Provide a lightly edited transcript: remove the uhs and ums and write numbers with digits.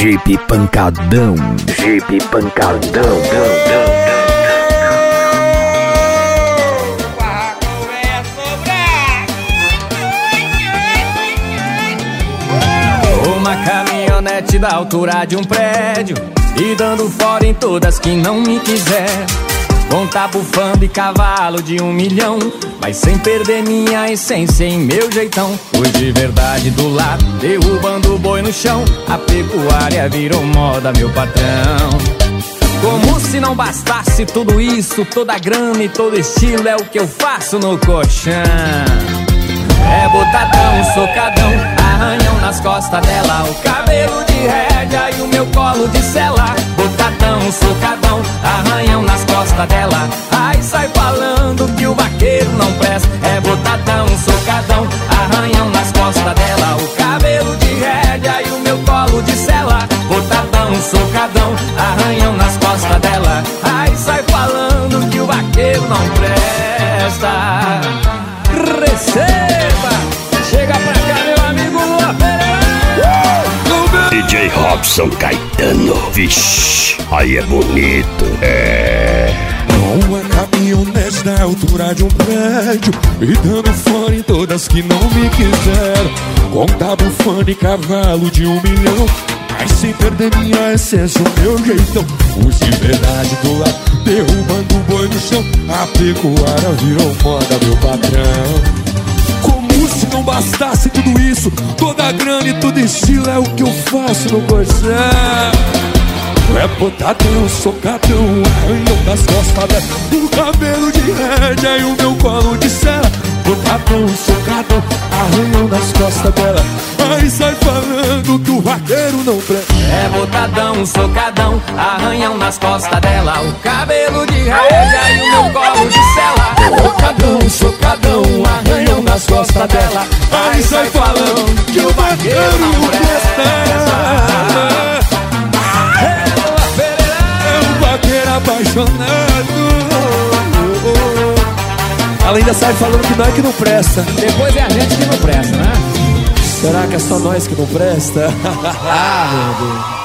Jeep pancadão, Jeep pancadão. Uma caminhonete da altura de um prédio e dando fora em todas que não me quiser. Com tá bufando e cavalo de 1 milhão, mas sem perder minha essência em meu jeitão. Fui de verdade do lado, derrubando o boi no chão. A pecuária virou moda, meu patrão. Como se não bastasse tudo isso, toda grana e todo estilo é o que eu faço no colchão. É botadão, socadão, arranhão nas costas dela, o cabelo de rédea e o meu colo de sela. Botadão, socadão, arranhão nas costas dela. Ai, sai falando que o vaqueiro não presta. É botadão, socadão, arranhão nas costas dela, o cabelo de rédea e o meu colo de sela. Botadão, socadão, arranhão nas costas dela. Ai, sai falando que o vaqueiro não presta. Receba! Chega pra cá, meu amigo Lua Pereira! DJ Robson Caetano, vixe, aí é bonito. Uma caminhonete da altura de um prédio e dando fora em todas que não me quiseram. Com tá bufando e cavalo de 1 milhão, mas sem perder minha essência, o meu jeitão. Os de verdade do lado, derrubando o boi no chão. A pecuária virou moda, meu patrão. Como se não bastasse tudo isso, toda a grana e todo estilo é o que eu faço no colchão. É botadão, socadão, arranhão das costas dela, o cabelo de rédea e o meu colo de sela. Botadão, socadão, arranhão das costas dela. Aí sai falando que o vaqueiro não presta. É botadão, socadão, arranhão nas costas dela, o cabelo de rédea e o meu colo de sela. Botadão, socadão, arranhão nas costas dela. Aí sai falando que o vaqueiro não presta. Apaixonado. Ela ainda sai falando que não é que não presta. Depois é a gente que não presta, né? Será que é só nós que não presta? Ah, meu Deus.